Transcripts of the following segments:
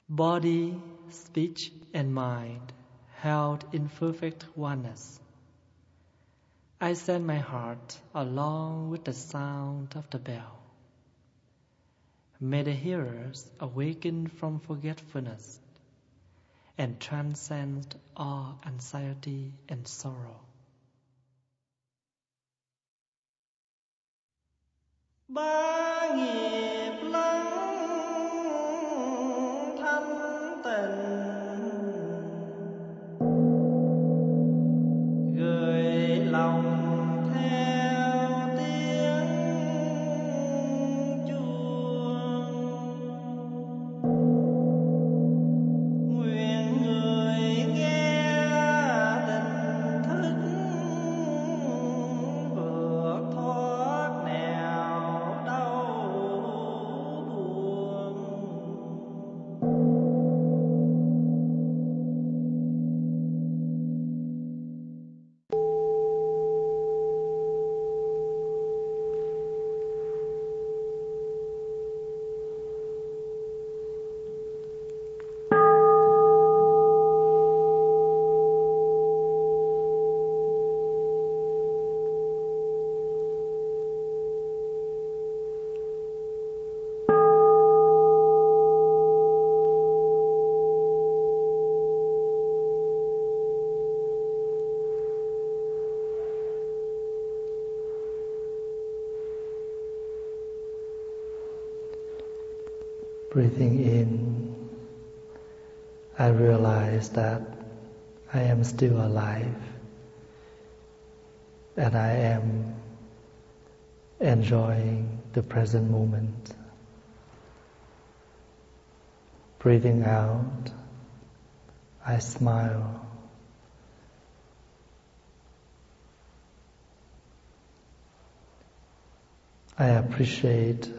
Body, speech, and mind held in perfect oneness. I send my heart along with the sound of the bell. May the hearers awaken from forgetfulness and transcend all anxiety and sorrow. Ba nghiệp lắng thanh tịnh, gửi lòng theo tiếng chuông. Nguyện người nghe tỉnh thức vượt thoát nẻo đau buồn. Breathing in, I realize that I am still alive and I am enjoying the present moment. Breathing out, I smile. I appreciate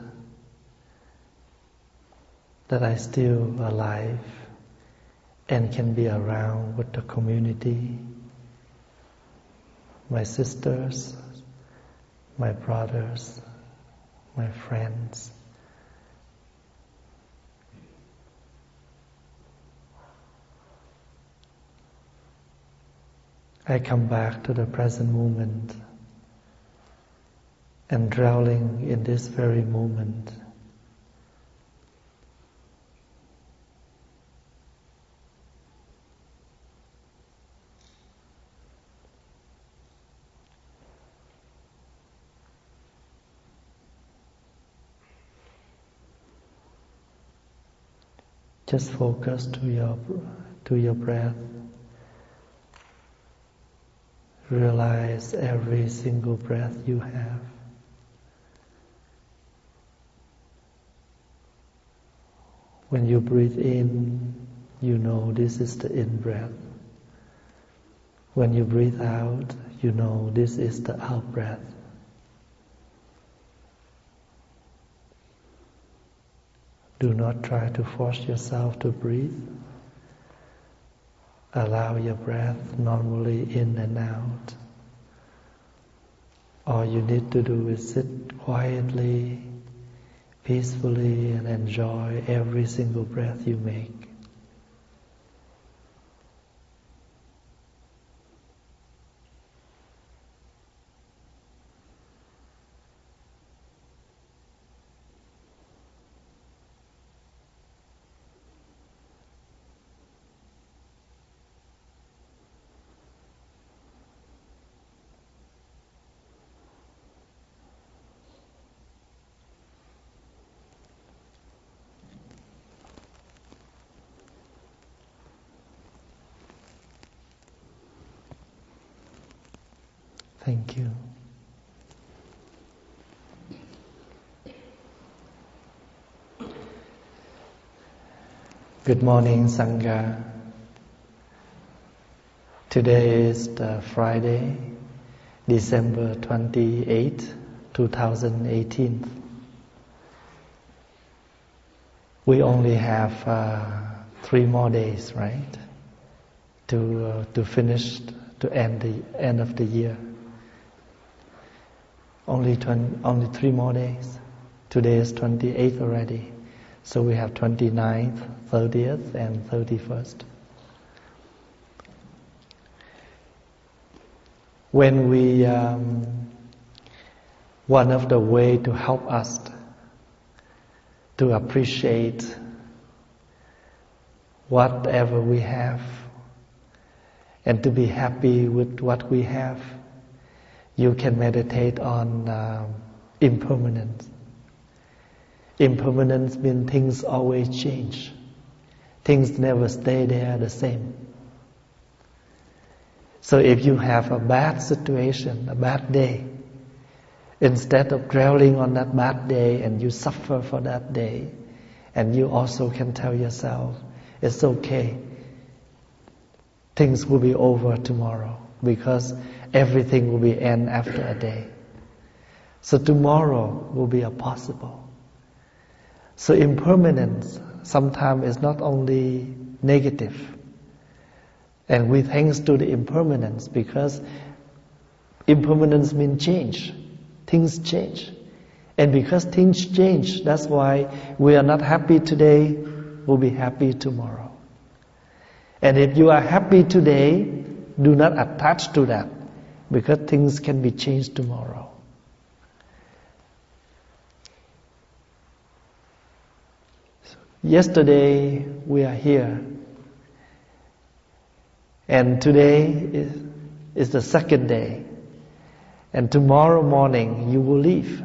that I still alive and can be around with the community, my sisters, my brothers, my friends. I come back to the present moment and dwelling in this very moment. Just focus to your breath. Realize every single breath you have. When you breathe in, you know this is the in-breath. When you breathe out, you know this is the out-breath. Do not try to force yourself to breathe. Allow your breath normally in and out. All you need to do is sit quietly, peacefully, and enjoy every single breath you make. Thank you. Good morning, Sangha. Today is the Friday, December 28, 2018. We only have 3 more days, right? To finish, to end the end of the year. Only 3 more days. Today is 28 already. So we have 29th, 30th, and 31st. When we, one of the way to help us to appreciate whatever we have and to be happy with what we have, you can meditate on impermanence. Impermanence means things always change. Things never stay there the same. So if you have a bad situation, a bad day, instead of dwelling on that bad day and you suffer for that day, and you also can tell yourself, it's okay. Things will be over tomorrow because everything will be end after a day. So tomorrow will be a possible. So impermanence sometimes is not only negative. And we thanks to the impermanence, because impermanence means change. Things change. And because things change, that's why we are not happy today, we'll be happy tomorrow. And if you are happy today, do not attach to that, because things can be changed tomorrow. Yesterday we are here, and today is the second day, and tomorrow morning you will leave.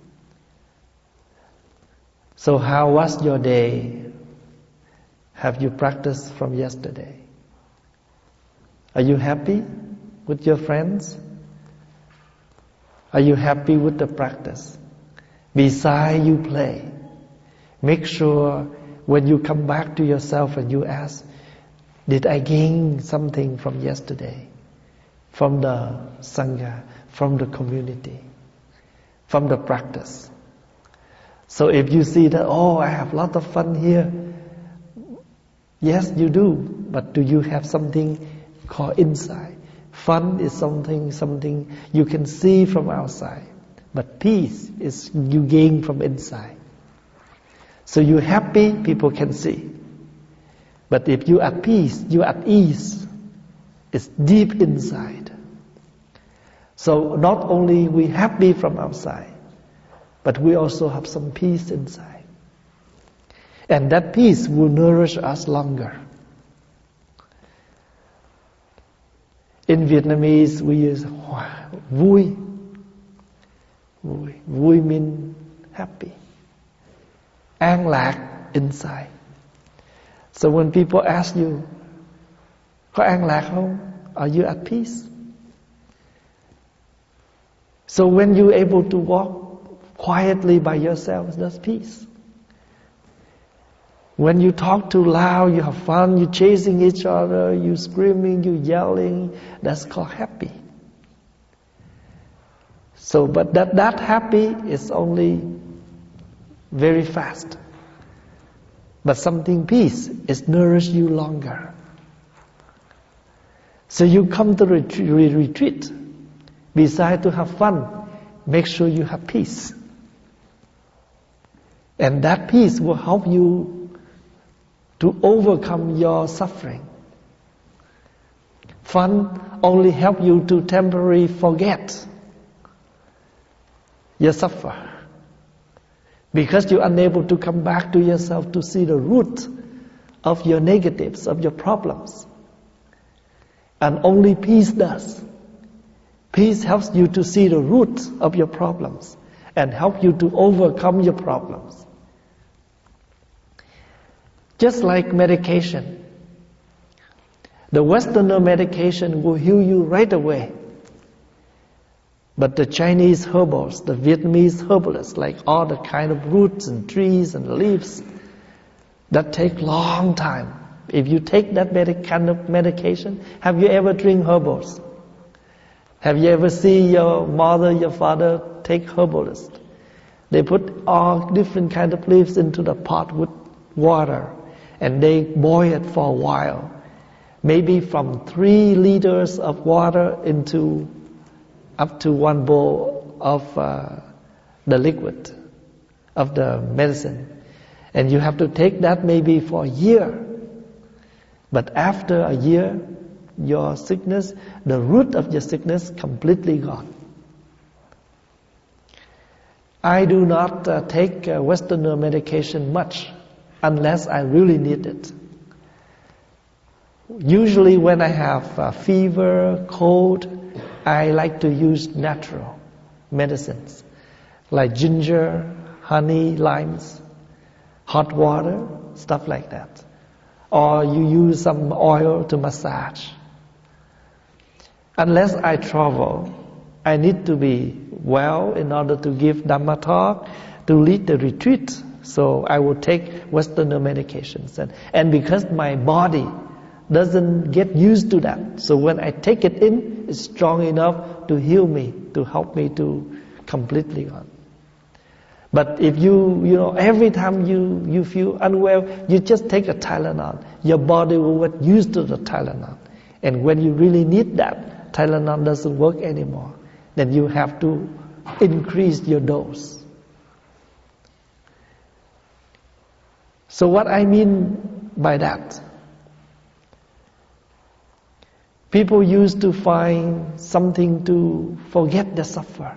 So how was your day? Have you practiced from yesterday? Are you happy with your friends? Are you happy with the practice? Besides you play, make sure when you come back to yourself and you ask, did I gain something from yesterday? From the Sangha, from the community, from the practice. So if you see that, oh, I have a lot of fun here. Yes, you do. But do you have something called insight? Fun is something you can see from outside. But peace is you gain from inside. So you're happy, people can see. But if you at peace, you at ease, it's deep inside. So not only we happy from outside, but we also have some peace inside. And that peace will nourish us longer. In Vietnamese, we use vui. Vui means happy. An lạc inside. So when people ask you, có an lạc không? Are you at peace? So when you're able to walk quietly by yourself, that's peace. When you talk too loud, you have fun, you're chasing each other, you're screaming, you're yelling, that's called happy. So, but that happy is only very fast. But something peace is nourish you longer. So you come to retreat. Besides to have fun, make sure you have peace. And that peace will help you to overcome your suffering. Fun only help you to temporarily forget your suffer. Because you're unable to come back to yourself to see the root of your negatives, of your problems. And only peace does. Peace helps you to see the root of your problems and help you to overcome your problems. Just like medication. The Westerner medication will heal you right away. But the Chinese herbals, the Vietnamese herbalists, like all the kind of roots and trees and leaves, that take long time. If you take that kind of medication, have you ever drink herbals? Have you ever seen your mother, your father take herbalist? They put all different kind of leaves into the pot with water, and they boil it for a while. Maybe from 3 liters of water into up to 1 bowl of the liquid, of the medicine. And you have to take that maybe for a year. But after a year, your sickness, the root of your sickness, completely gone. I do not take Westerner medication much unless I really need it. Usually when I have fever, cold, I like to use natural medicines like ginger, honey, limes, hot water, stuff like that. Or you use some oil to massage. Unless I travel, I need to be well in order to give Dhamma talk, to lead the retreat. So I will take Westerner medications. And because my body doesn't get used to that, so when I take it in, it's strong enough to heal me, to help me to completely gone. But if you every time you feel unwell, you just take a Tylenol. Your body will get used to the Tylenol. And when you really need that, Tylenol doesn't work anymore. Then you have to increase your dose. So what I mean by that, people used to find something to forget the suffer,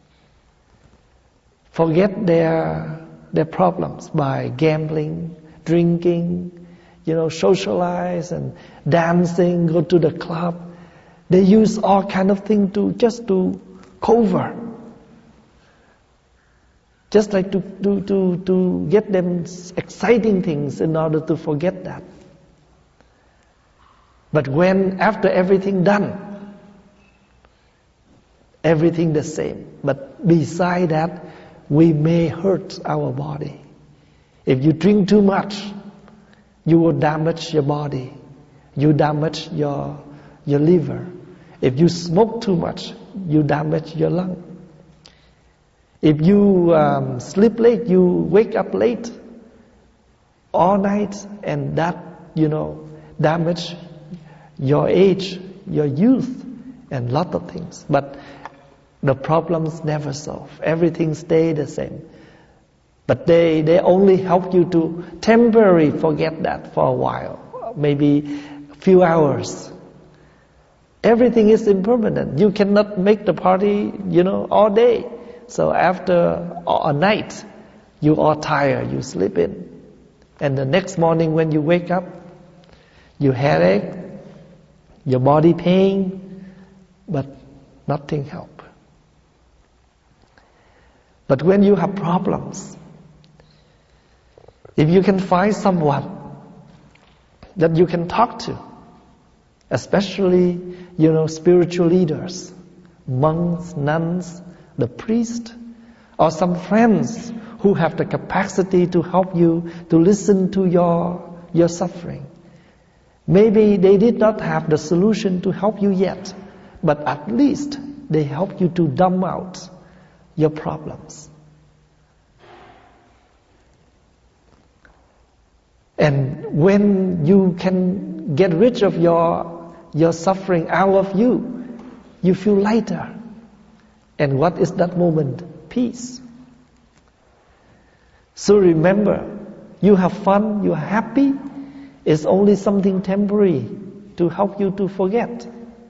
forget their problems by gambling, drinking, socialize and dancing, go to the club. They use all kind of things to cover. Just like to get them exciting things in order to forget that. But when after everything done, everything the same. But beside that, we may hurt our body. If you drink too much, you will damage your body. You damage your liver. If you smoke too much, you damage your lung. If you sleep late, you wake up late all night, and that, damage your age, your youth, and lot of things. But the problems never solve. Everything stay the same. But they only help you to temporarily forget that for a while, maybe a few hours. Everything is impermanent. You cannot make the party, all day. So after a night, you are tired, you sleep in. And the next morning when you wake up, you headache, your body pain, but nothing help. But when you have problems, if you can find someone that you can talk to, especially, spiritual leaders, monks, nuns, the priest, or some friends who have the capacity to help you to listen to your suffering. Maybe they did not have the solution to help you yet, but at least they help you to dump out your problems. And when you can get rid of your suffering out of you, you feel lighter. And what is that moment? Peace. So remember, you have fun, you are happy, it's only something temporary to help you to forget.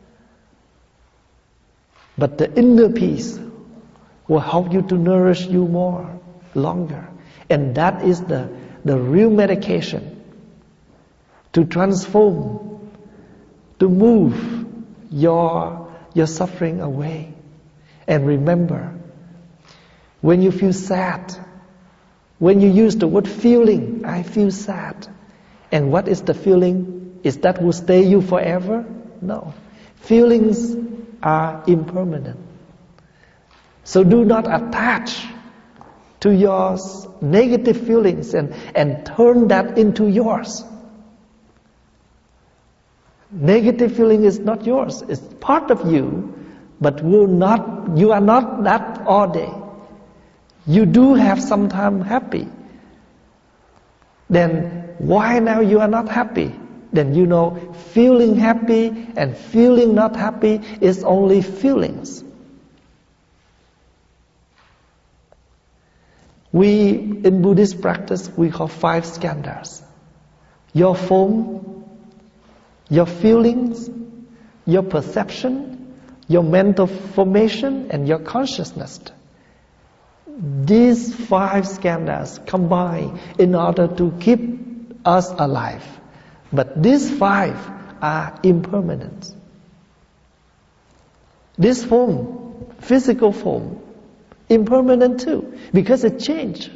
But the inner peace will help you to nourish you more, longer. And that is the real medication to transform, to move your suffering away. And remember, when you feel sad, when you use the word feeling, I feel sad. And what is the feeling? Is that will stay you forever? No. Feelings are impermanent. So do not attach to your negative feelings and turn that into yours. Negative feeling is not yours. It's part of you, but you are not that all day. You do have some time happy. Then why now you are not happy? Then feeling happy and feeling not happy is only feelings. In Buddhist practice, we call 5 skandhas. Your form, your feelings, your perception, your mental formation, and your consciousness. These 5 skandhas combine in order to keep us alive. But these 5 are impermanent. This form, physical form, impermanent too, because it changed.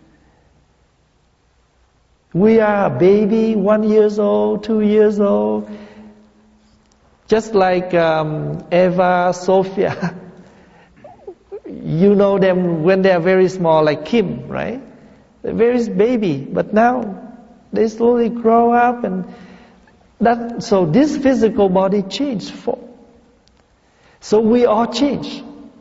We are a baby, 1 year old, 2 years old, just like Eva, Sophia. You know them when they are very small, like Kim, right? They're very baby, but now they slowly grow up, and so this physical body changed form. So we all change.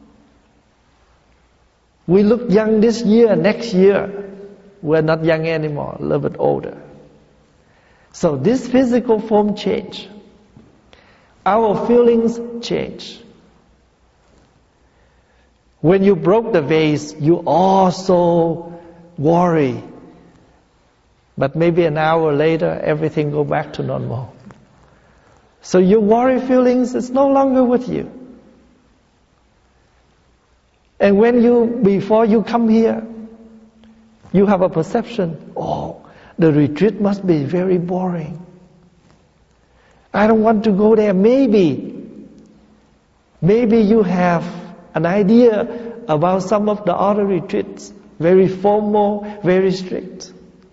We look young this year, next year, we're not young anymore, a little bit older. So this physical form change. Our feelings change. When you broke the vase, you also worry. But maybe an hour later, everything go back to normal. So your worry feelings is no longer with you. And before you come here, you have a perception, the retreat must be very boring. I don't want to go there. Maybe you have an idea about some of the other retreats, very formal, very strict.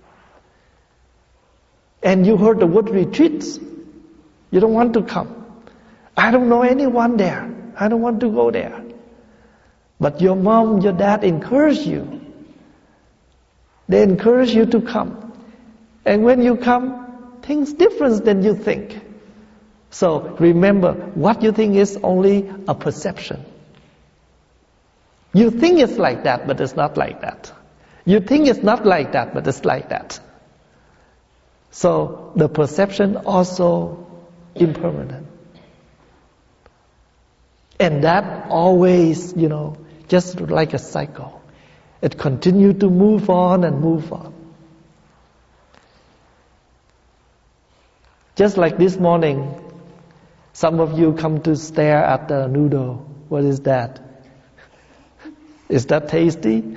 And you heard the word retreats, you don't want to come. I don't know anyone there. I don't want to go there. But your mom, your dad encourage you. They encourage you to come. And when you come, things different than you think. So remember, what you think is only a perception. You think it's like that, but it's not like that. You think it's not like that, but it's like that. So the perception also impermanent. And that always, just like a cycle. It continues to move on and move on. Just like this morning, some of you come to stare at the noodle. What is that? Is that tasty?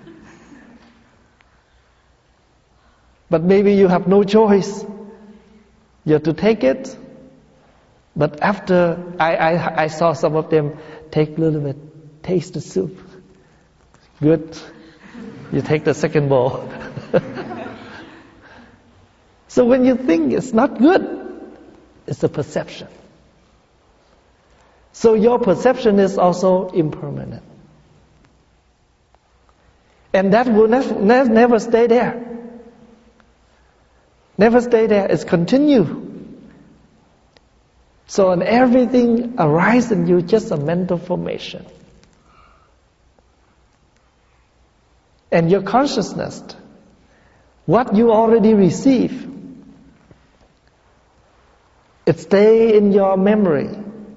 But maybe you have no choice. You have to take it. But after, I saw some of them take a little bit, taste the soup. Good. You take the second bowl. So when you think it's not good, it's a perception. So your perception is also impermanent. And that will never stay there. Never stay there. It's continue. So when everything arises in you, just a mental formation. And your consciousness, what you already receive, it stays in your memory.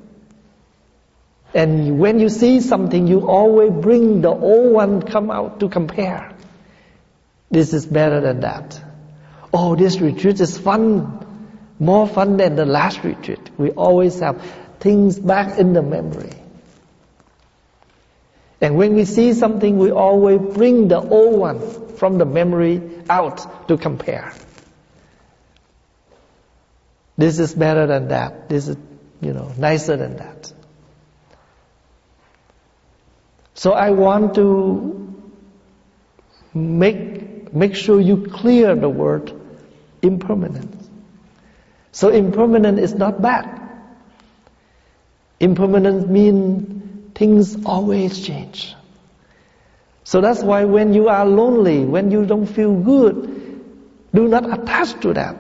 And when you see something, you always bring the old one come out to compare. This is better than that. Oh, this retreat is fun. More fun than the last retreat. We always have things back in the memory. And when we see something, we always bring the old one from the memory out to compare. This is better than that. This is, nicer than that. So I want to make sure you clear the word impermanent. So impermanent is not bad. Impermanent means things always change. So that's why when you are lonely, when you don't feel good, do not attach to that.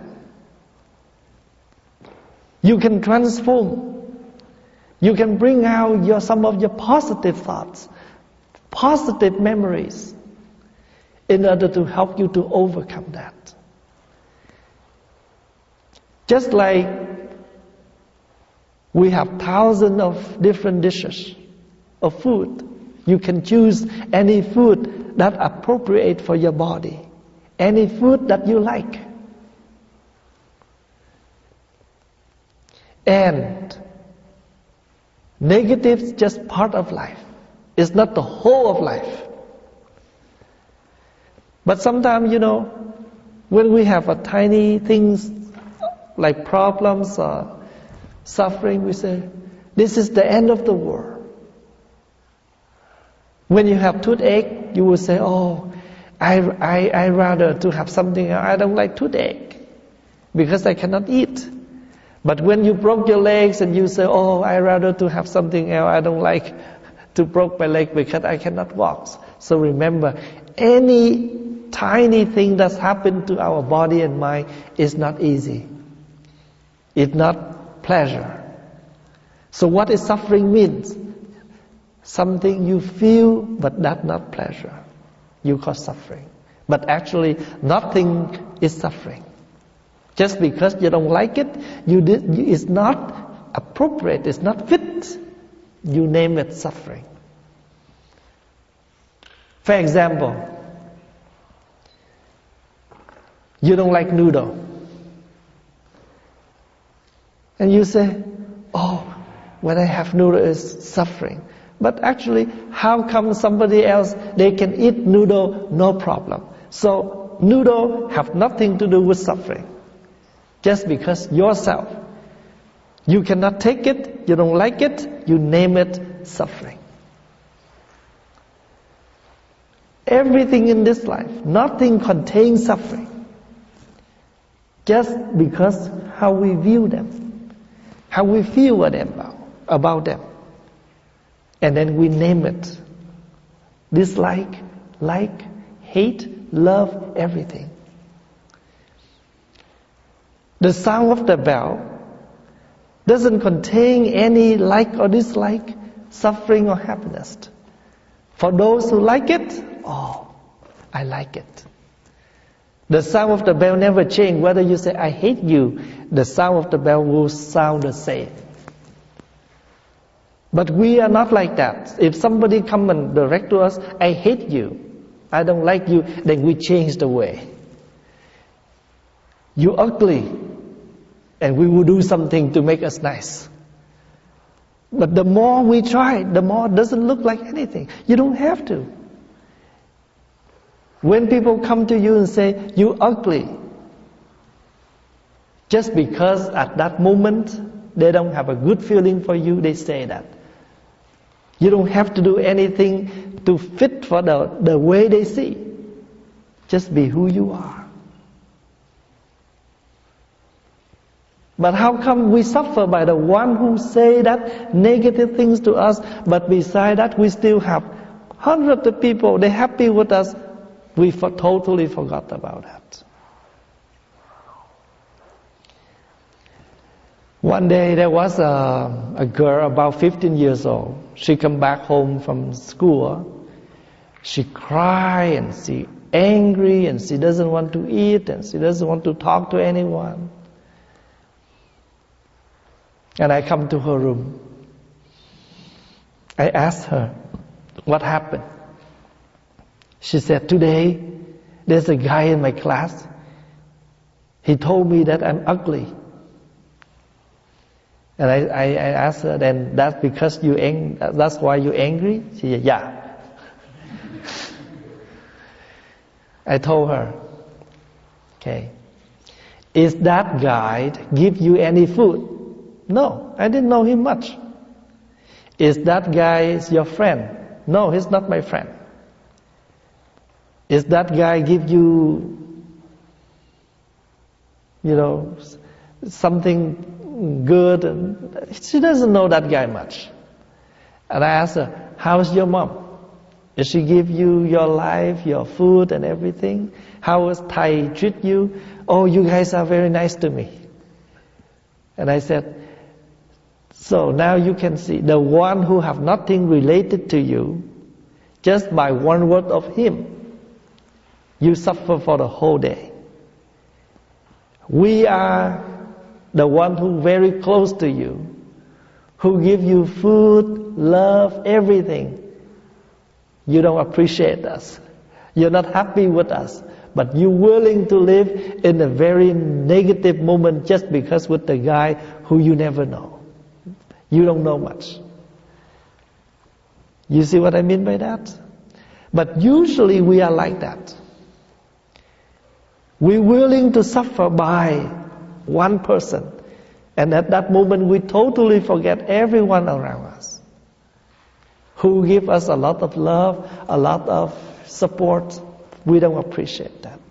You can transform. You can bring out some of your positive thoughts, positive memories, in order to help you to overcome that. Just like we have thousands of different dishes of food. You can choose any food that appropriate for your body. Any food that you like. And negative is just part of life. It's not the whole of life. But sometimes, when we have a tiny things like problems or suffering, we say, this is the end of the world. When you have toothache, you will say, oh, I rather to have something else. I don't like toothache because I cannot eat. But when you broke your legs and you say, oh, I rather to have something else. I don't like to broke my leg because I cannot walk. So remember, any tiny thing that's happened to our body and mind is not easy. It's not pleasure. So what is suffering means? Something you feel, but that's not pleasure. You call suffering. But actually, nothing is suffering. Just because you don't like it, it's not appropriate, it's not fit. You name it suffering. For example, you don't like noodle. And you say, oh, when I have noodle it's suffering. But actually, how come somebody else, they can eat noodle, no problem. So, noodle have nothing to do with suffering. Just because yourself, you cannot take it, you don't like it, you name it suffering. Everything in this life, nothing contains suffering. Just because how we view them, how we feel about them. And then we name it. Dislike, like, hate, love, everything. The sound of the bell doesn't contain any like or dislike, suffering or happiness. For those who like it, oh, I like it. The sound of the bell never changes. Whether you say, I hate you, the sound of the bell will sound the same. But we are not like that. If somebody come and direct to us, I hate you, I don't like you, then we change the way. You ugly, and we will do something to make us nice. But the more we try, the more it doesn't look like anything. You don't have to. When people come to you and say, you ugly, just because at that moment they don't have a good feeling for you, they say that. You don't have to do anything to fit for the way they see. Just be who you are. But how come we suffer by the one who say that negative things to us, but beside that we still have hundreds of people, they're happy with us. We totally forgot about that. One day there was a girl about 15 years old. She come back home from school. She cry and she angry and she doesn't want to eat and she doesn't want to talk to anyone. And I come to her room. I asked her, what happened? She said, today there's a guy in my class. He told me that I'm ugly. And I asked her, then that's because that's why you're angry? She said, yeah. I told her, okay, is that guy give you any food? No, I didn't know him much. Is that guy your friend? No, he's not my friend. Is that guy give you, something good? She doesn't know that guy much. And I asked her, how's your mom? Does she give you your life, your food and everything? How does Thai treat you? Oh, you guys are very nice to me. And I said, so now you can see the one who have nothing related to you, just by one word of him, you suffer for the whole day. We are the one who very close to you, who give you food, love, everything. You don't appreciate us. You're not happy with us, but you're willing to live in a very negative moment just because with the guy who you never know. You don't know much. You see what I mean by that? But usually we are like that. We're willing to suffer by one person. And at that moment we totally forget everyone around us who give us a lot of love, a lot of support. We don't appreciate that.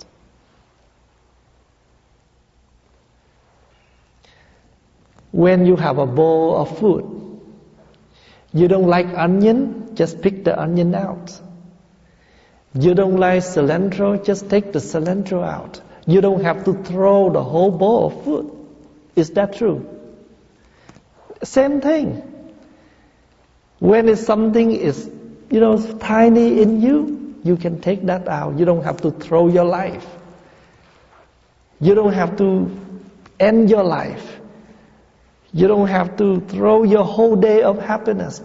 When you have a bowl of food, you don't like onion, just pick the onion out. You don't like cilantro, just take the cilantro out. You don't have to throw the whole bowl of food. Is that true? Same thing. When something is, tiny in you, you can take that out. You don't have to throw your life. You don't have to end your life. You don't have to throw your whole day of happiness.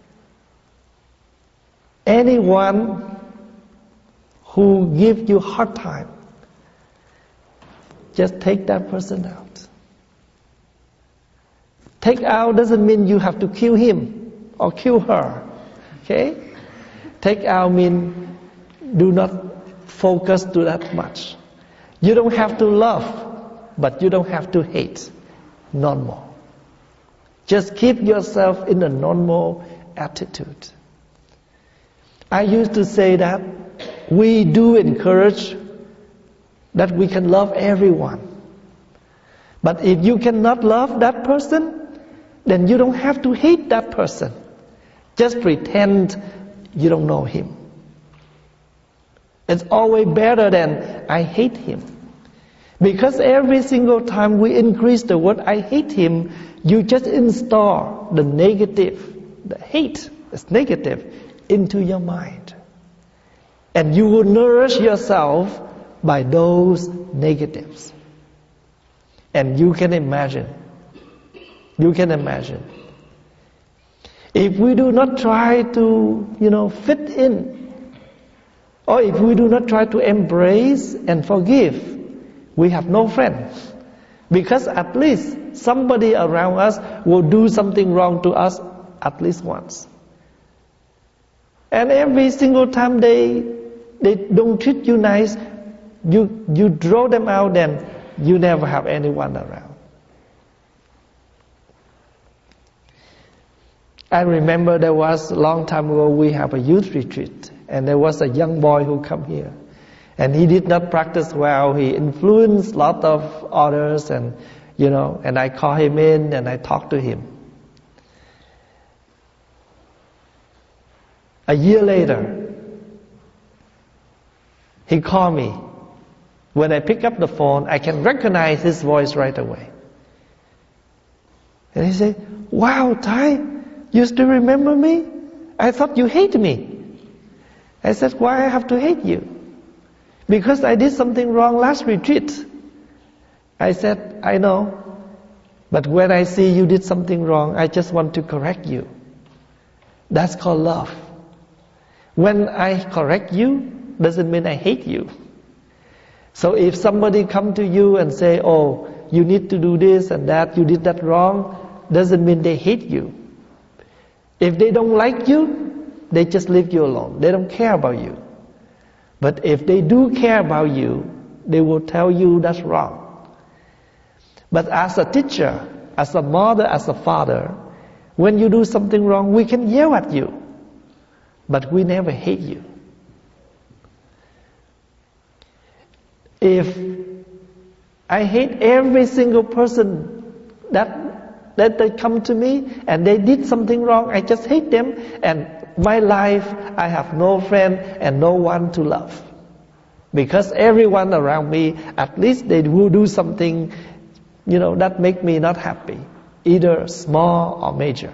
Anyone who gives you hard time, just take that person out. Take out doesn't mean you have to kill him or kill her. Okay? Take out means do not focus to that much. You don't have to love, but you don't have to hate. Normal. Just keep yourself in a normal attitude. I used to say that we do encourage that we can love everyone. But if you cannot love that person, then you don't have to hate that person. Just pretend you don't know him. It's always better than I hate him. Because every single time we increase the word I hate him, you just install the negative, the hate, it's negative, into your mind. And you will nourish yourself by those negatives. And you can imagine. If we do not try to, fit in, or if we do not try to embrace and forgive, we have no friends. Because at least somebody around us will do something wrong to us at least once. And every single time they don't treat you nice, you draw them out, then you never have anyone around. I remember there was a long time ago we have a youth retreat, and there was a young boy who come here. And he did not practice well. He influenced a lot of others, and and I call him in and I talk to him. A year later, he called me. When I pick up the phone, I can recognize his voice right away. And he said, "Wow, Thai, you still remember me? I thought you hate me." I said, "Why I have to hate you?" "Because I did something wrong last retreat." I said, "I know. But when I see you did something wrong, I just want to correct you." That's called love. When I correct you, doesn't mean I hate you. So if somebody come to you and say, "Oh, you need to do this and that, you did that wrong," doesn't mean they hate you. If they don't like you, they just leave you alone. They don't care about you. But if they do care about you, they will tell you that's wrong. But as a teacher, as a mother, as a father, when you do something wrong, we can yell at you. But we never hate you. If I hate every single person that they come to me and they did something wrong, I just hate them, and my life, I have no friend and no one to love. Because everyone around me, at least they will do something, that make me not happy, either small or major.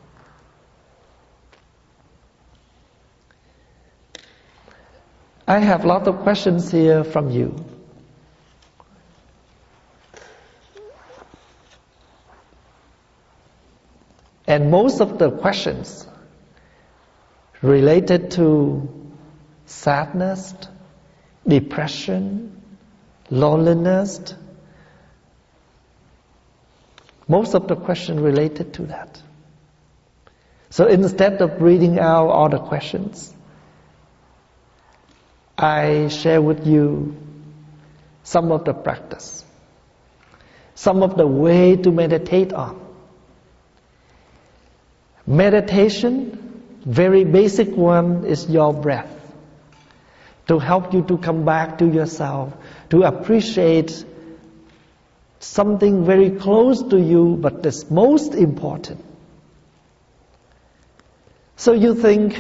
I have a lot of questions here from you. And most of the questions related to sadness, depression, loneliness. Most of the questions related to that. So instead of reading out all the questions, I share with you some of the practice, some of the way to meditate on. Meditation, very basic one, is your breath. To help you to come back to yourself, to appreciate something very close to you, but that's most important. So you think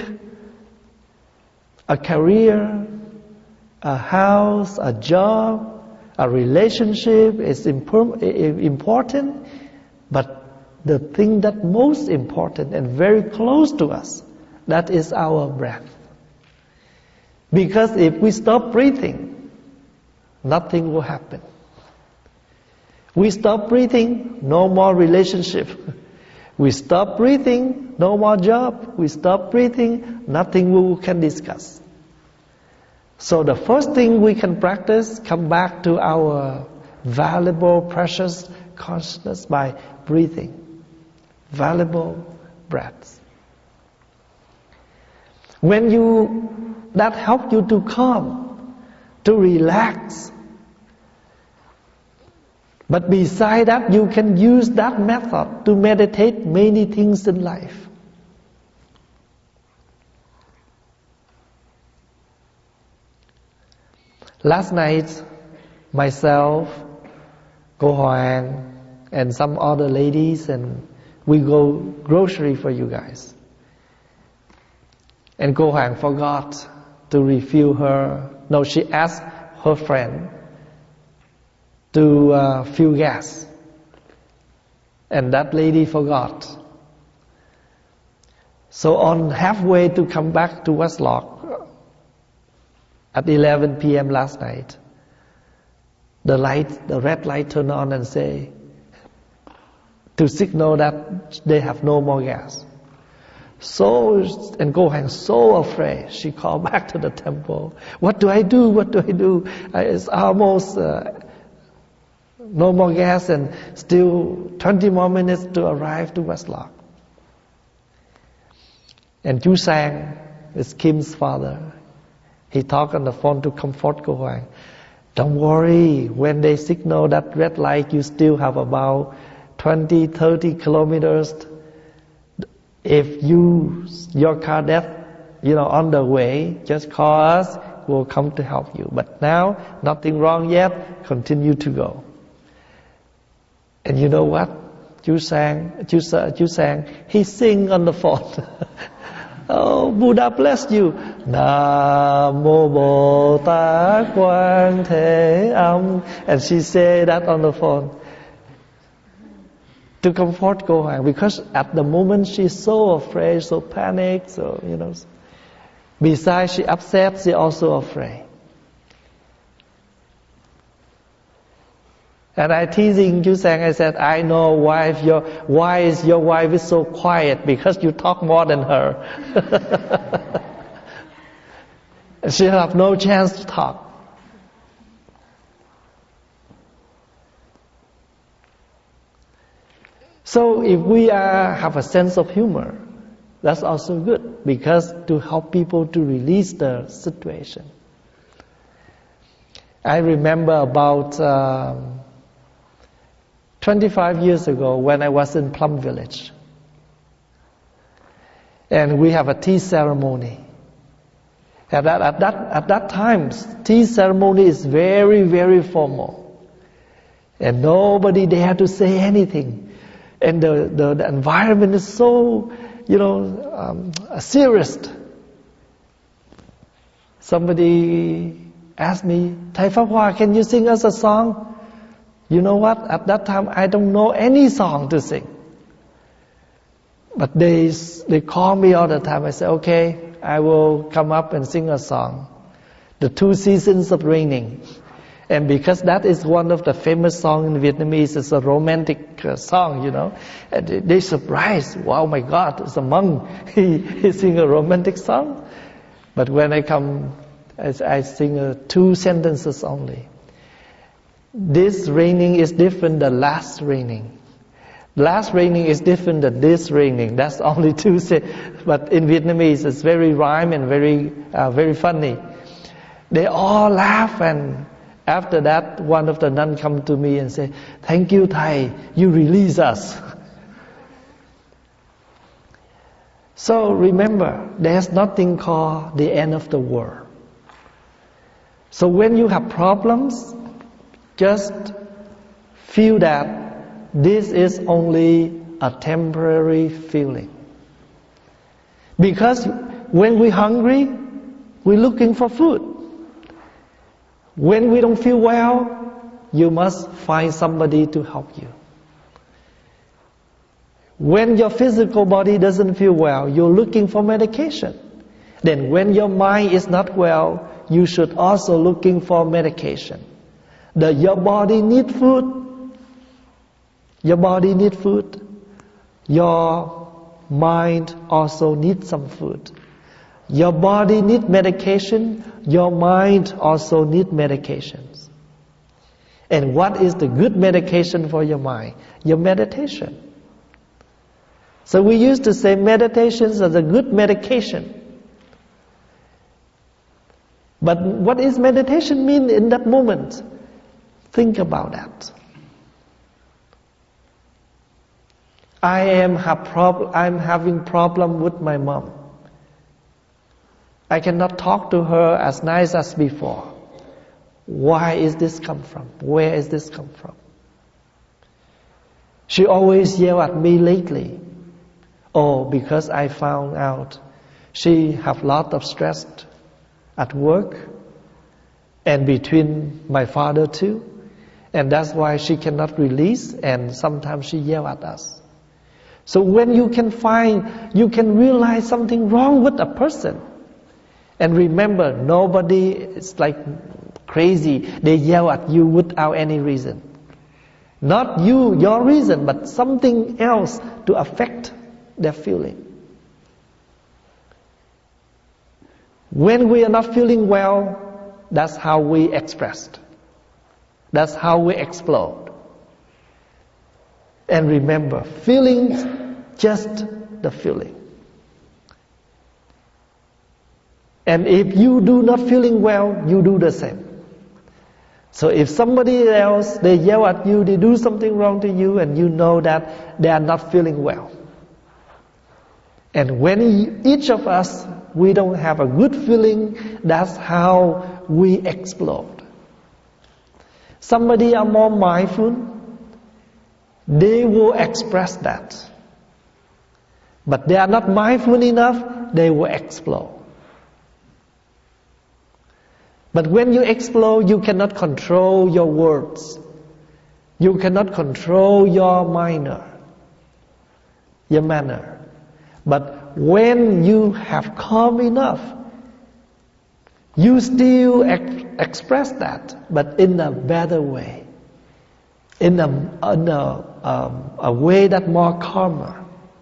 a career, a house, a job, a relationship is important, but the thing that most important and very close to us, that is our breath. Because if we stop breathing, nothing will happen. We stop breathing, no more relationship. We stop breathing, no more job. We stop breathing, nothing we can discuss. So the first thing we can practice, come back to our valuable, precious consciousness by breathing. Valuable breaths. That helps you to calm, to relax. But beside that, you can use that method to meditate many things in life. Last night, myself, Go Hoang, and some other ladies, and we go grocery for you guys. And Go Hoang forgot to refill her. No, she asked her friend to fill gas. And that lady forgot. So on halfway to come back to West Lock, at 11 p.m. last night, the red light turned on and say, to signal that they have no more gas. And Go Hoang so afraid, she called back to the temple. What do I do? What do I do? It's almost no more gas and still 20 more minutes to arrive to West Lock. And Chu Sang is Kim's father. He talked on the phone to comfort Go Hoang. Don't worry, when they signal that red light, you still have about 20, 30 kilometers. If your car death, on the way, just call us, we'll come to help you. But now, nothing wrong yet, continue to go. And you know what? Chu Sang, he sing on the phone. Oh, Buddha bless you. Namo Bồ Tát Quang Thế Âm. And she said that on the phone to comfort Go Hoang, because at the moment she's so afraid, so panicked, so besides she upset, she also afraid. And I teasing Chu Sang, I said, I know why your wife is so quiet, because you talk more than her. She'll have no chance to talk. So if we have a sense of humor, that's also good, because to help people to release the situation. I remember about 25 years ago when I was in Plum Village. And we have a tea ceremony. At that time, tea ceremony is very, very formal. And nobody dared to say anything. And the environment is so, serious. Somebody asked me, Thai Pháp Hoa, can you sing us a song? You know what? At that time, I don't know any song to sing. But they call me all the time. I say, okay, I will come up and sing a song. The 2 Seasons of Raining. And because that is one of the famous songs in Vietnamese, it's a romantic song, And they surprised, wow, my God, it's a monk. He sing a romantic song. But when I come As I sing 2 sentences only. This raining is different than last raining. Last raining is different than this raining. That's only 2 sentences. But in Vietnamese, it's very rhyme and very funny. They all laugh, and after that, one of the nuns come to me and say, "Thank you, Thầy, you release us." So remember, there's nothing called the end of the world. So when you have problems, just feel that this is only a temporary feeling. Because when we're hungry, we're looking for food. When we don't feel well, you must find somebody to help you. When your physical body doesn't feel well, you're looking for medication. Then when your mind is not well, you should also looking for medication. Your body need food. Your body need food. Your mind also needs some food. Your body need medication. Your mind also need medications. And what is the good medication for your mind? Your meditation. So we used to say meditations are the good medication. But what is meditation mean in that moment? Think about that. I'm having problem with my mom. I cannot talk to her as nice as before. Why is this come from? Where is this come from? She always yell at me lately. Oh, because I found out she have lot of stress at work and between my father too. And that's why she cannot release, and sometimes she yell at us. So when you can realize something wrong with a person. And remember, nobody is like crazy. They yell at you without any reason. Not you, your reason, but something else to affect their feeling. When we are not feeling well, that's how we expressed. That's how we explode. And remember, feelings, just the feeling. And if you do not feeling well, you do the same. So if somebody else, they yell at you, they do something wrong to you, and you know that they are not feeling well. And when each of us, we don't have a good feeling, that's how we explode. Somebody are more mindful, they will express that. But they are not mindful enough, they will explode. But when you explode, you cannot control your words. You cannot control your manner. But when you have calm enough, you still express that, but in a better way, in a way that more calmer.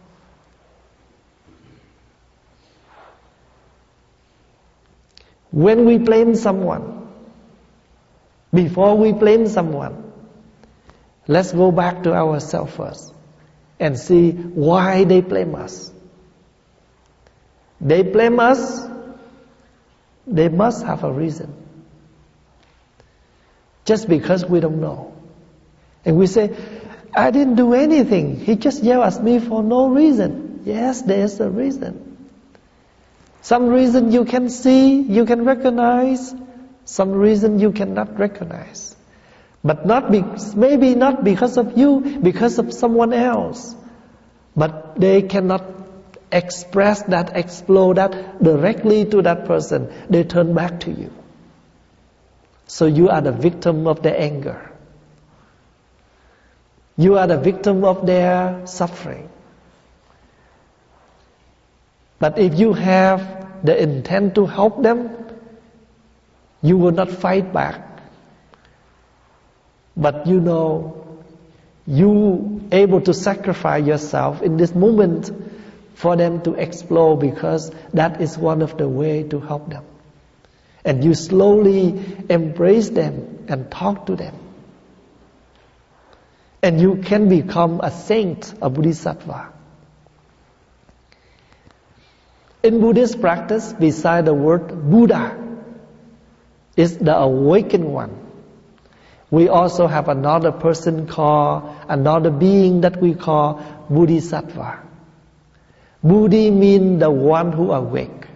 When we blame someone, before we blame someone, let's go back to ourselves first and see why they blame us. They blame us, they must have a reason. Just because we don't know. And we say, I didn't do anything. He just yelled at me for no reason. Yes, there's a reason. Some reason you can see, you can recognize. Some reason you cannot recognize. But maybe not because of you, because of someone else. But they cannot express that, explode that directly to that person. They turn back to you. So you are the victim of their anger. You are the victim of their suffering. But if you have the intent to help them, you will not fight back. But you know, you able to sacrifice yourself in this moment for them to explode, because that is one of the way to help them. And you slowly embrace them and talk to them. And you can become a saint, a bodhisattva. In Buddhist practice, beside the word Buddha, is the awakened one. We also have another being that we call Bodhisattva. Buddhi means the one who awake.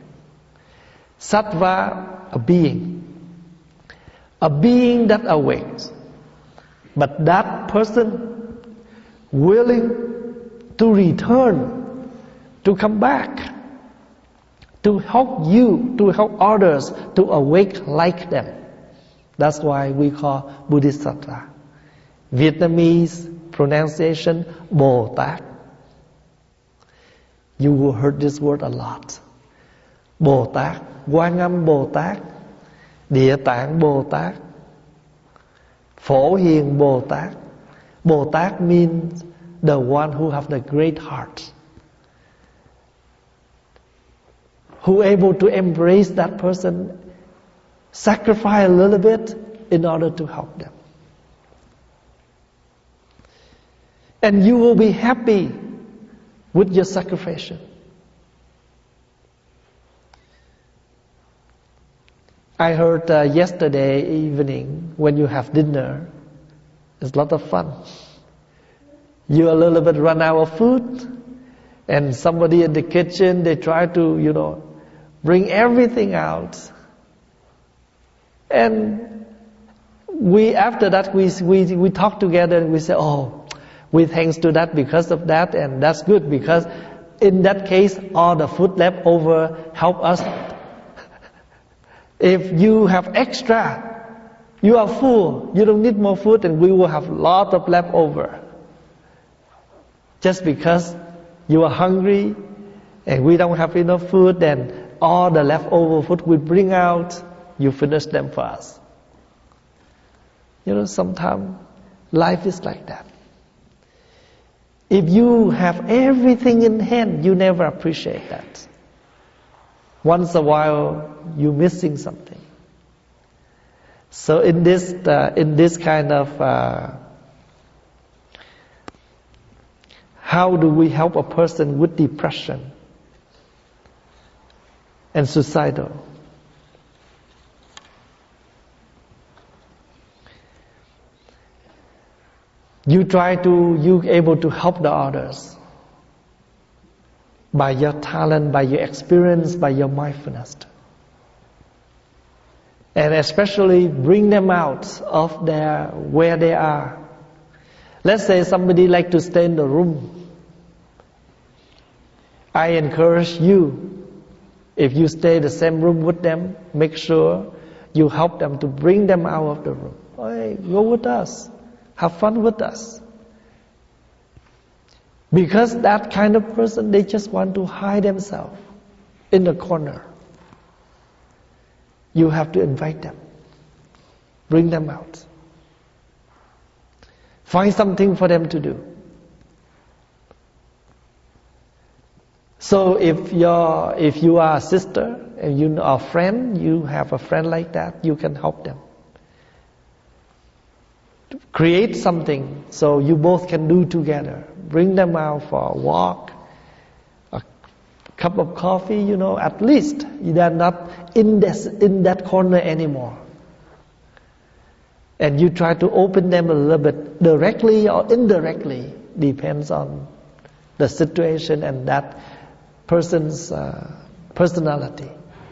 Sattva, a being. A being that awakes. But that person willing to return, to come back, to help you, to help others to awake like them. That's why we call Bodhisattva. Vietnamese pronunciation, Bồ Tát. You will heard this word a lot. Bồ Tát, Quan Âm Bồ Tát, Địa Tạng Bồ Tát, Phổ Hiền Bồ Tát. Bồ Tát means the one who have the great heart, who able to embrace that person, sacrifice a little bit in order to help them. And you will be happy with your sacrifice. I heard yesterday evening when you have dinner, it's a lot of fun. You a little bit run out of food, and somebody in the kitchen, they try to, bring everything out. And after that, we talk together and we say, we thanks to that because of that, and that's good because in that case, all the food left over help us. If you have extra, you are full, you don't need more food, and we will have a lot of leftover. Just because you are hungry and we don't have enough food, then all the leftover food we bring out, you finish them for us. Sometimes life is like that. If you have everything in hand, you never appreciate that. Once a while, you're missing something. So in this kind of how do we help a person with depression and suicidal? You able to help the others by your talent, by your experience, by your mindfulness. And especially bring them out of where they are. Let's say somebody like to stay in the room. I encourage you, if you stay in the same room with them, make sure you help them to bring them out of the room. Hey, go with us. Have fun with us. Because that kind of person, they just want to hide themselves in the corner. You have to invite them. Bring them out. Find something for them to do. So if you are a sister and you are a friend, you have a friend like that, you can help them. Create something so you both can do together. Bring them out for a walk, a cup of coffee, at least they're not in that corner anymore. And you try to open them a little bit directly or indirectly, depends on the situation and that person's personality.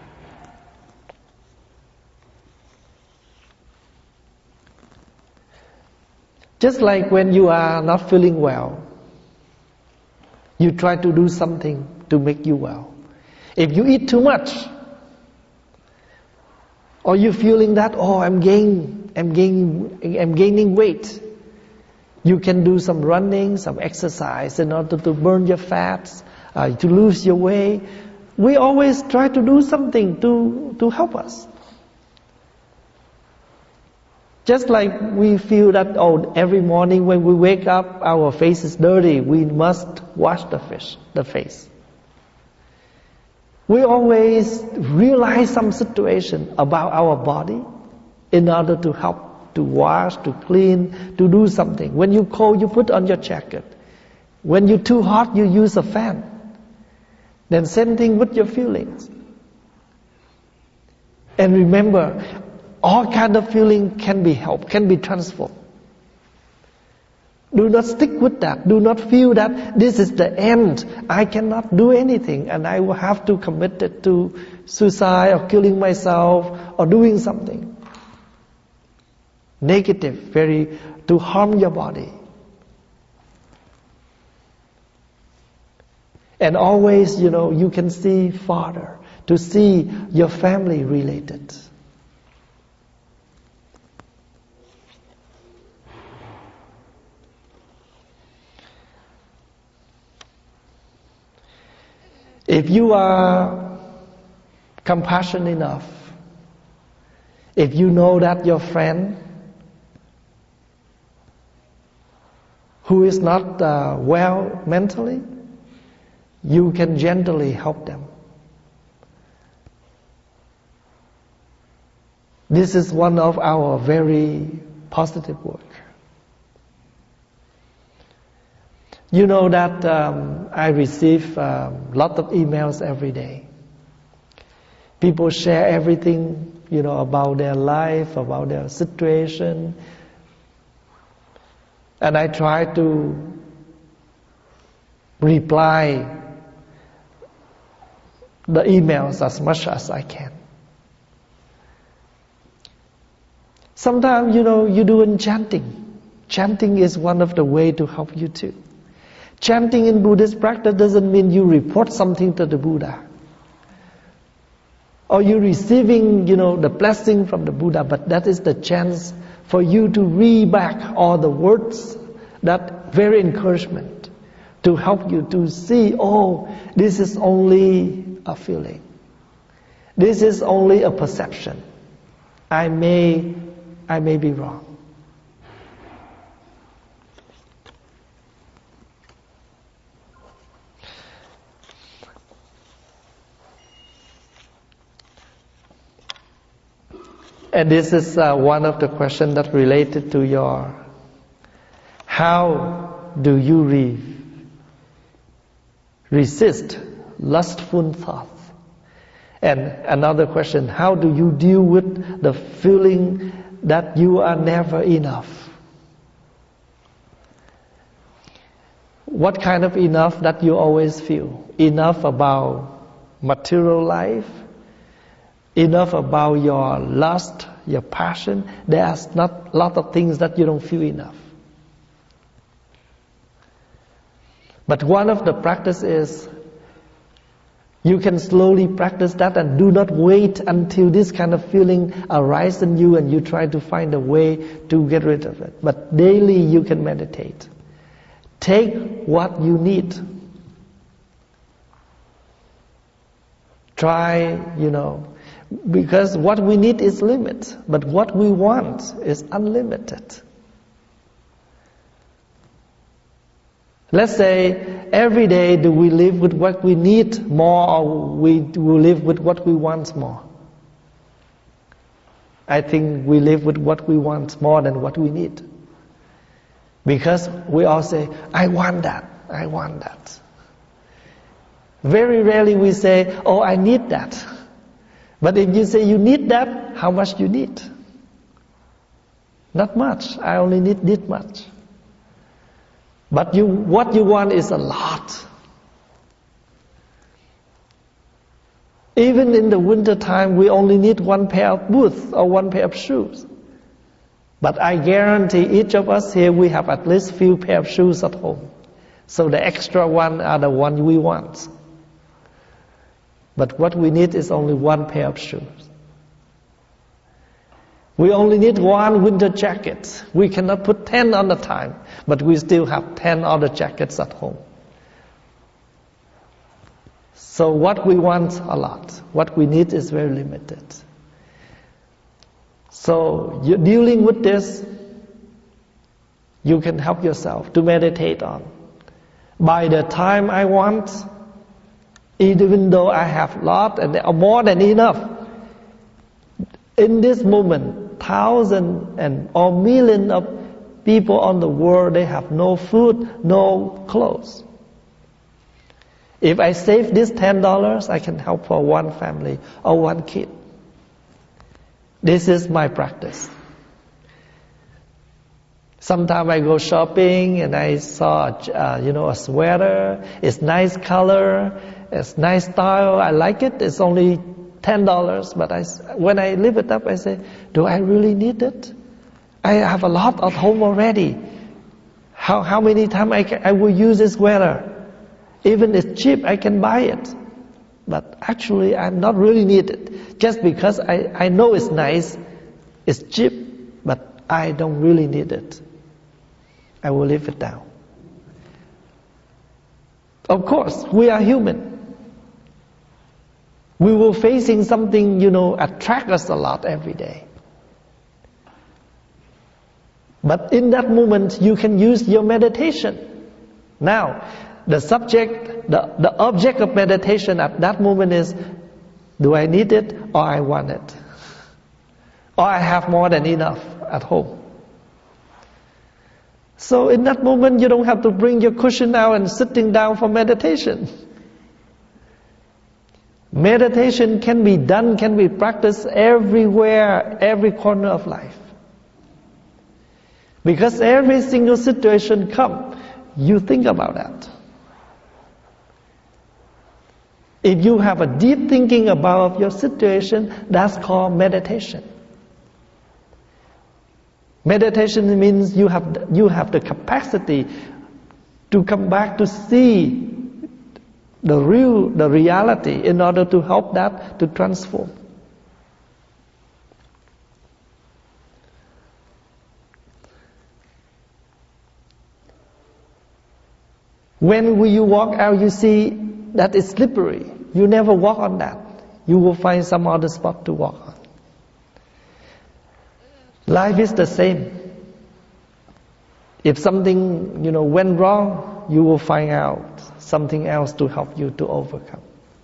Just like when you are not feeling well, you try to do something to make you well. If you eat too much, or you feeling that, I'm gaining weight, you can do some running, some exercise in order to burn your fats, to lose your weight. We always try to do something to help us. Just like we feel that, every morning when we wake up, our face is dirty, we must wash the face. We always realize some situation about our body in order to help, to wash, to clean, to do something. When you cold, you put on your jacket. When you're too hot, you use a fan. Then same thing with your feelings. And remember, all kind of feeling can be helped, can be transformed. Do not stick with that. Do not feel that this is the end. I cannot do anything and I will have to commit it to suicide or killing myself or doing something negative, to harm your body. And always, you can see farther, to see your family related. If you are compassionate enough, if you know that your friend who is not well mentally, you can gently help them. This is one of our very positive work. You know that I receive a lot of emails every day. People share everything, about their life, about their situation. And I try to reply the emails as much as I can. Sometimes, you do chanting. Chanting is one of the ways to help you too. Chanting in Buddhist practice doesn't mean you report something to the Buddha. Or you receiving, the blessing from the Buddha, but that is the chance for you to read back all the words, that very encouragement, to help you to see, this is only a feeling. This is only a perception. I may be wrong. And this is one of the questions that related to your, how do you resist lustful thoughts? And another question, how do you deal with the feeling that you are never enough? What kind of enough that you always feel? Enough about material life? Enough about your lust, your passion? There's not a lot of things that you don't feel enough. But one of the practice is, you can slowly practice that and do not wait until this kind of feeling arises in you and you try to find a way to get rid of it. But daily you can meditate. Take what you need. Try, because what we need is limited, but what we want is unlimited. Let's say every day do we live with what we need more, or we will live with what we want more? I think we live with what we want more than what we need. Because we all say, I want that, I want that. Very rarely we say, I need that. But if you say you need that, how much you need? Not much. I only need this much. But what you want is a lot. Even in the winter time, we only need one pair of boots or one pair of shoes. But I guarantee each of us here, we have at least few pair of shoes at home. So the extra one are the one we want. But what we need is only one pair of shoes. We only need one winter jacket. We cannot put 10 on the time, but we still have 10 other jackets at home. So what we want a lot, what we need is very limited. So you're dealing with this, you can help yourself to meditate on. By the time I want, Even though I have lot and more than enough, in this moment, thousands and or millions of people on the world, they have no food, no clothes. If I save this $10, I can help for one family or one kid. This is my practice. Sometimes I go shopping and I saw, a sweater. It's nice color, it's nice style. I like it. It's only $10. But when I lift it up, I say, do I really need it? I have a lot at home already. How many times I will use this sweater? Even it's cheap, I can buy it. But actually, I'm not really need it. Just because I know it's nice, it's cheap, but I don't really need it. I will leave it down. Of course, we are human. We will facing something, attract us a lot every day. But in that moment, you can use your meditation. Now, the object of meditation at that moment is, do I need it or I want it? Or I have more than enough at home. So in that moment, you don't have to bring your cushion out and sitting down for meditation. Meditation can be done, can be practiced everywhere, every corner of life. Because every single situation comes, you think about that. If you have a deep thinking about your situation, that's called meditation. Meditation means you have the capacity to come back to see the reality in order to help that to transform. When you walk out, you see that it's slippery. You never walk on that. You will find some other spot to walk on. Life is the same. If something, went wrong, you will find out something else to help you to overcome.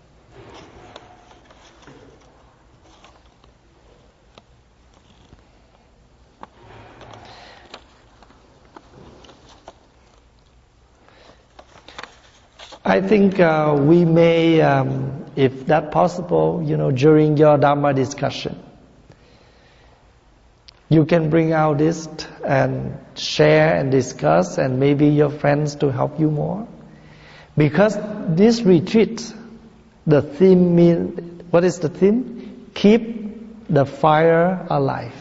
I think we may, if that possible, during your Dharma discussion, you can bring out this and share and discuss, and maybe your friends to help you more. Because this retreat, the theme what is the theme? Keep the fire alive.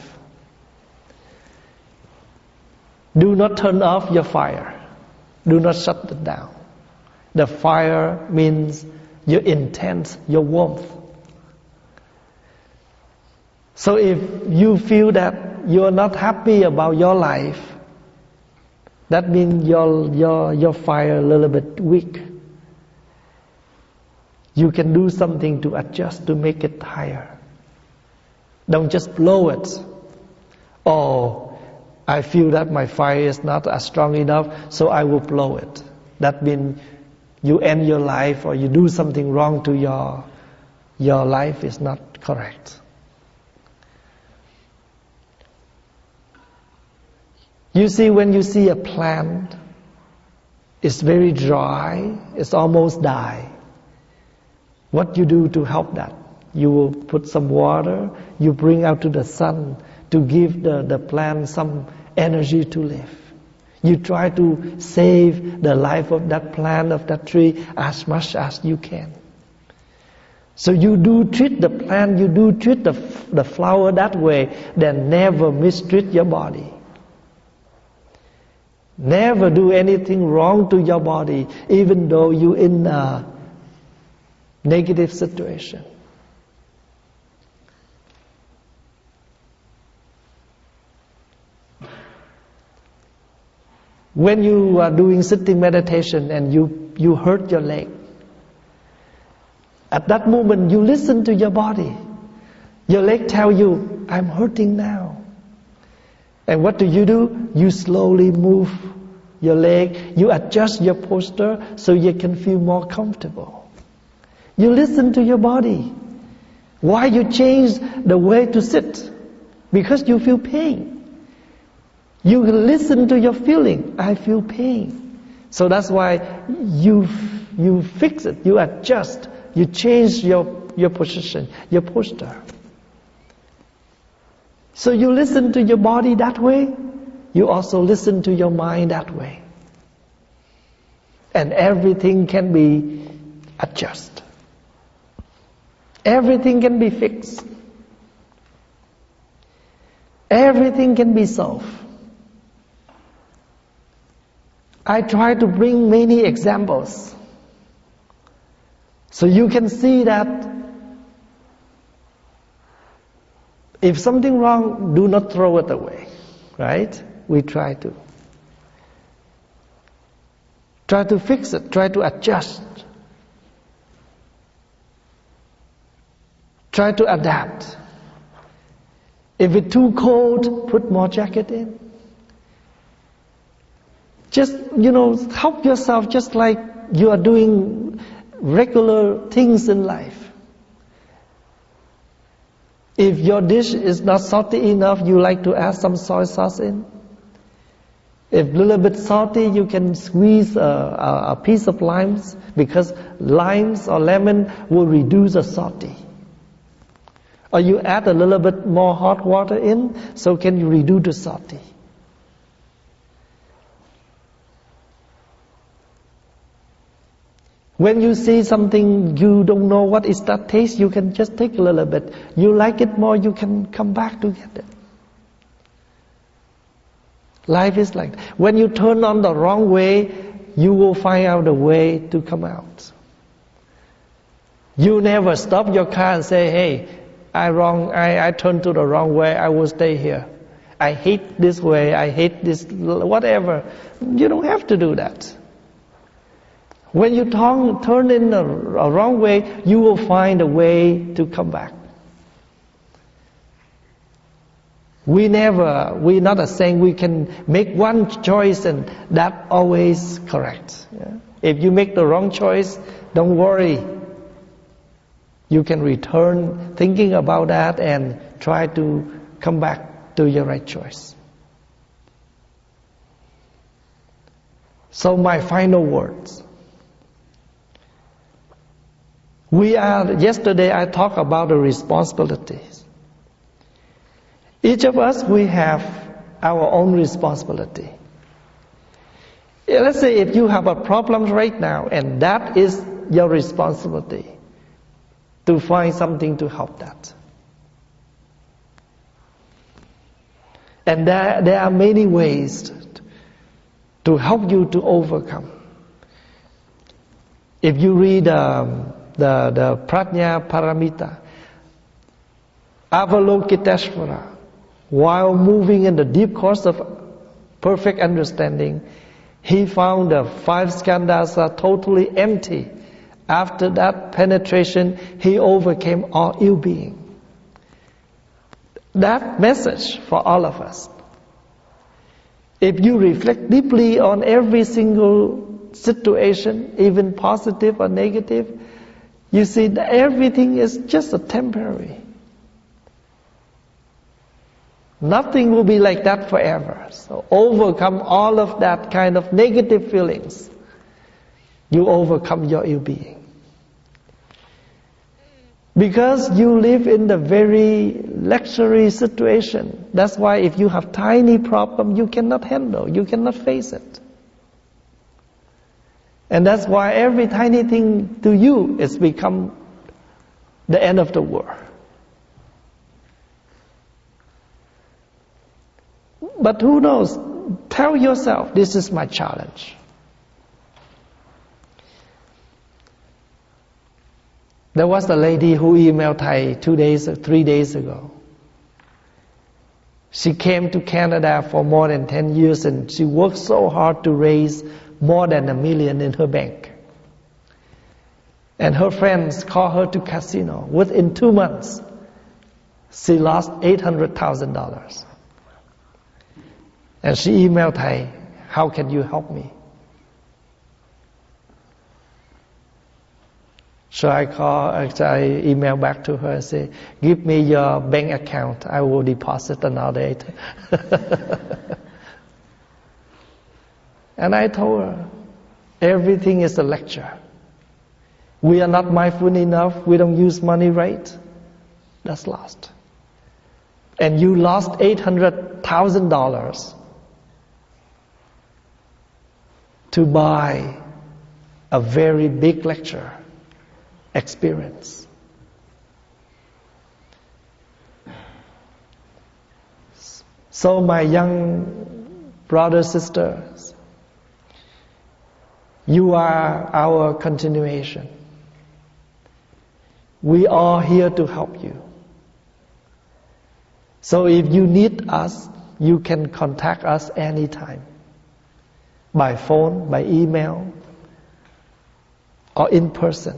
Do not turn off your fire. Do not shut it down. The fire means your intent, your warmth. So if you feel that you are not happy about your life, that means your fire a little bit weak. You can do something to adjust to make it higher. Don't just blow it. Oh, I feel that my fire is not as strong enough, so I will blow it. That means you end your life or you do something wrong to your life is not correct. You see, when you see a plant, it's very dry, it's almost die. What you do to help that? You will put some water, you bring out to the sun to give the plant some energy to live. You try to save the life of that plant, of that tree, as much as you can. So you do treat the plant, you do treat the flower that way, then never mistreat your body. Never do anything wrong to your body, even though you're in a negative situation. When you are doing sitting meditation and you hurt your leg, at that moment you listen to your body. Your leg tell you, I'm hurting now. And what do? You slowly move your leg, you adjust your posture so you can feel more comfortable. You listen to your body. Why you change the way to sit? Because you feel pain. You listen to your feeling. I feel pain. So that's why you fix it. You adjust. You change your position, your posture. So you listen to your body that way. You also listen to your mind that way. And everything can be adjusted. Everything can be fixed. Everything can be solved. I try to bring many examples so you can see that if something wrong, do not throw it away, right? We try to fix it, try to adjust, try to adapt. If it's too cold, put more jacket in. Just, help yourself just like you are doing regular things in life. If your dish is not salty enough, you like to add some soy sauce in. If a little bit salty, you can squeeze a piece of limes, because limes or lemon will reduce the salty. Or you add a little bit more hot water in, so can you reduce the salty. When you see something you don't know what is that taste, you can just take a little bit. You like it more, you can come back to get it. Life is like that. When you turn on the wrong way, you will find out a way to come out. You never stop your car and say, hey, I turned to the wrong way, I will stay here. I hate this way, I hate this, whatever. You don't have to do that. When you turn in a wrong way, you will find a way to come back. We're not saying we can make one choice and that always correct. Yeah? If you make the wrong choice, don't worry. You can return thinking about that and try to come back to your right choice. So my final words. Yesterday I talked about the responsibilities. Each of us, we have our own responsibility. Let's say if you have a problem right now, and that is your responsibility, to find something to help that. And there are many ways to help you to overcome. If you read the Prajna Paramita, Avalokiteshvara, while moving in the deep course of perfect understanding, he found the 5 skandhas are totally empty. After that penetration, he overcame all ill being. That message for all of us. If you reflect deeply on every single situation, even positive or negative, you see that everything is just a temporary. Nothing will be like that forever. So overcome all of that kind of negative feelings. You overcome your ill being. Because you live in the very luxury situation. That's why if you have tiny problem, you cannot handle, you cannot face it. And that's why every tiny thing to you is become the end of the world. But who knows? Tell yourself, this is my challenge. There was a lady who emailed Thai 3 days ago. She came to Canada for more than 10 years and she worked so hard to raise more than $1 million in her bank. And her friends called her to casino. Within 2 months, she lost $800,000. And she emailed Thai, how can you help me? So I email back to her and say, give me your bank account. I will deposit another 8. And I told her, everything is a lecture. We are not mindful enough. We don't use money right. That's lost. And you lost $800,000 to buy a very big lecture experience. So my young brothers, sisters, you are our continuation. We are here to help you. So if you need us, you can contact us anytime. By phone, by email, or in person.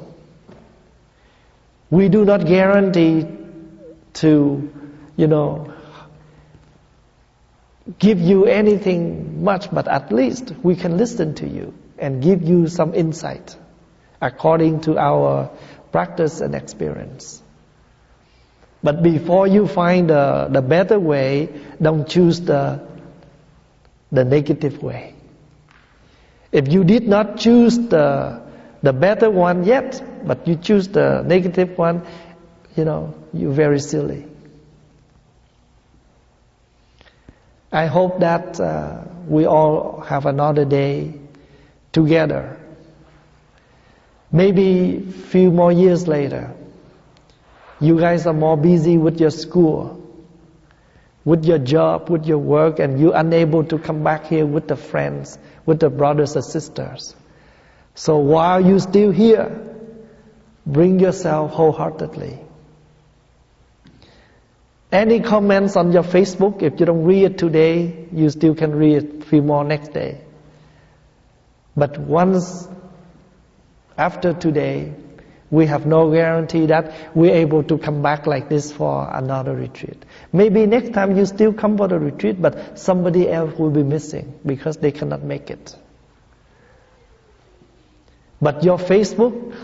We do not guarantee to, give you anything much, but at least we can listen to you and give you some insight according to our practice and experience. But before you find the better way, don't choose the negative way. If you did not choose the better one yet, but you choose the negative one, you're very silly. I hope that we all have another day together. Maybe a few more years later, you guys are more busy with your school, with your job, with your work, and you're unable to come back here with the friends, with the brothers and sisters. So while you're still here, bring yourself wholeheartedly. Any comments on your Facebook, if you don't read it today, you still can read a few more next day. But once after today, we have no guarantee that we're able to come back like this for another retreat. Maybe next time you still come for the retreat, but somebody else will be missing because they cannot make it. But your Facebook,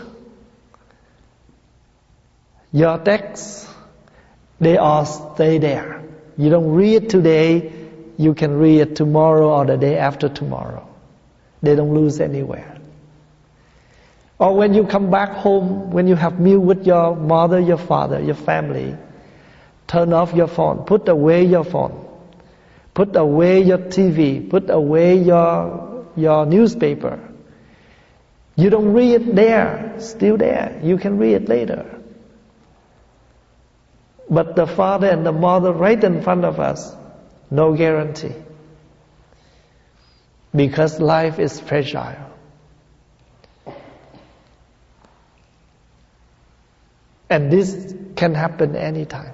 your texts, they all stay there. You don't read today, you can read it tomorrow or the day after tomorrow. They don't lose anywhere. Or when you come back home, when you have meal with your mother, your father, your family, turn off your phone, put away your phone, put away your TV, put away your newspaper. You don't read it there, still there. You can read it later. But the father and the mother right in front of us, no guarantee. Because life is fragile. And this can happen anytime.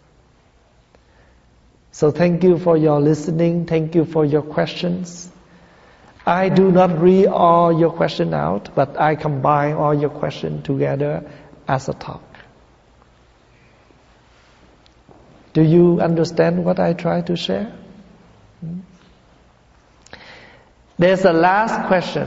So thank you for your listening. Thank you for your questions. I do not read all your questions out, but I combine all your questions together as a talk. Do you understand what I try to share? There's a last question.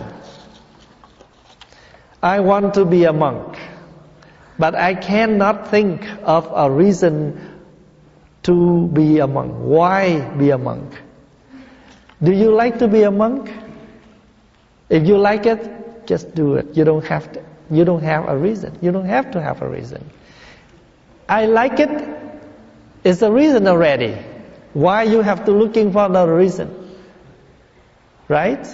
I want to be a monk, but I cannot think of a reason to be a monk. Why be a monk? Do you like to be a monk? If you like it, just do it. You don't have a reason. You don't have to have a reason. I like it. It's a reason already. Why you have to looking for another reason? Right?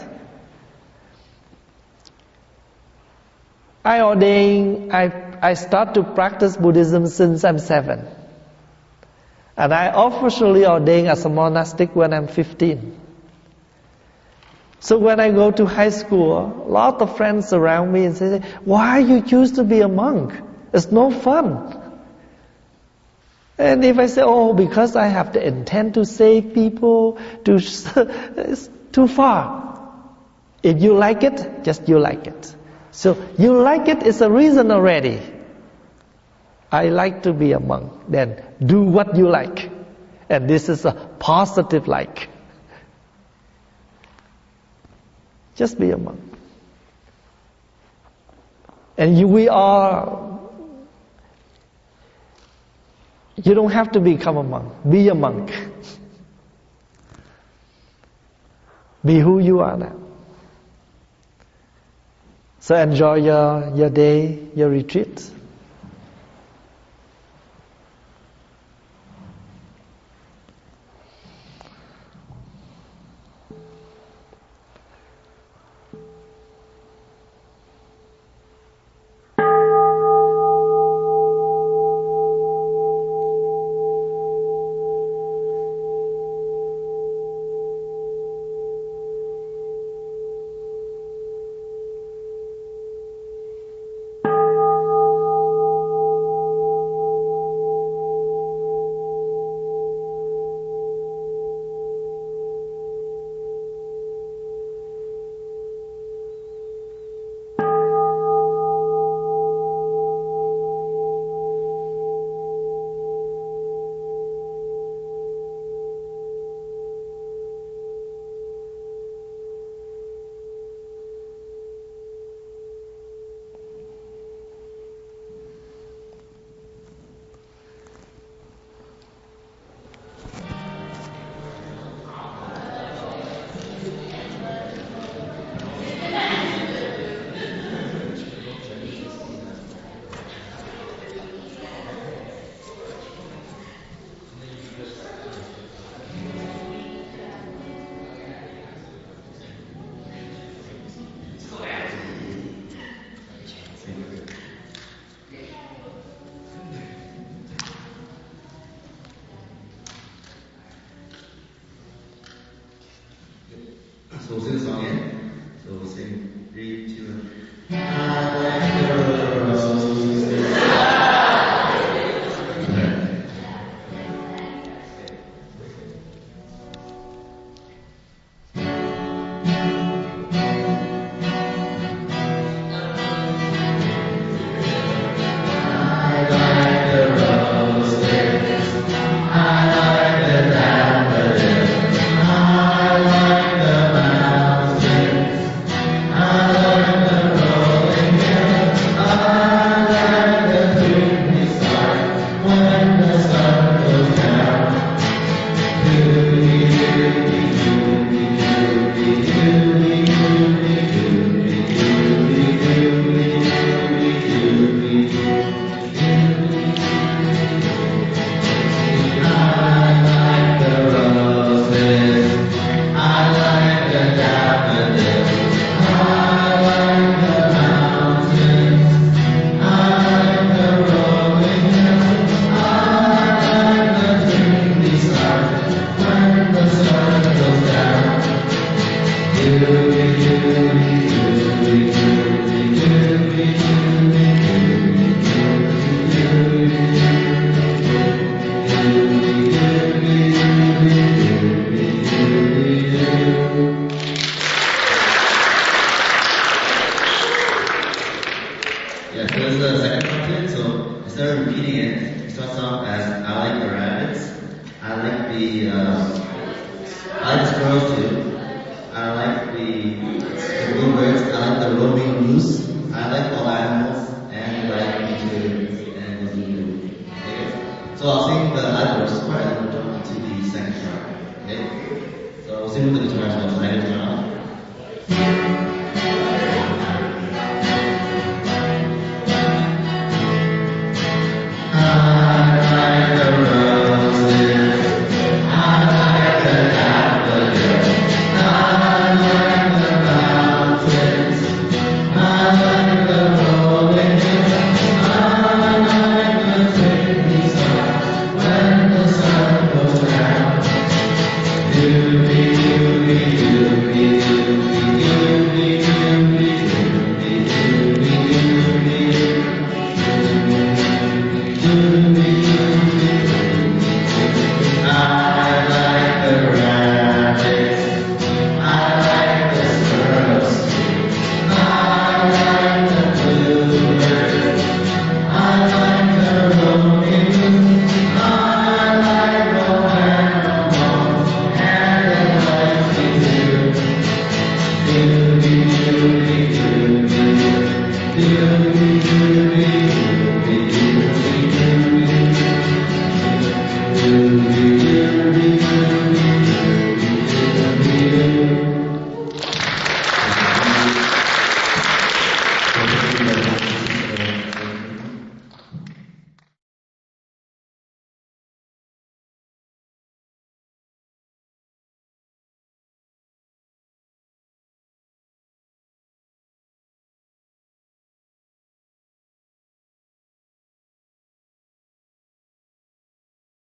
I start to practice Buddhism since I'm 7. And I officially ordained as a monastic when I'm 15. So when I go to high school, a lot of friends around me and say, why you choose to be a monk? It's no fun. And if I say, because I have the intent to save people, it's too far. If you like it, just you like it. So you like it is a reason already. I like to be a monk. Then do what you like. And this is a positive like. Just be a monk. And we are. You don't have to become a monk. Be a monk. Be who you are now. So enjoy your day, your retreat. So we'll sing the song again. So we'll sing 3, 2, and I like the roses. Yeah, so this is the second content, so instead of repeating it, it starts off as I like the rabbits, I like the squirrels too, I like the bluebirds, I like the roaming goose, I like all animals, and I like me too, and what do you do? Okay? So I'll sing the Latin verse part and then we'll jump into the second part. Okay? So we'll sing with the guitar as well, so I can turn off. Do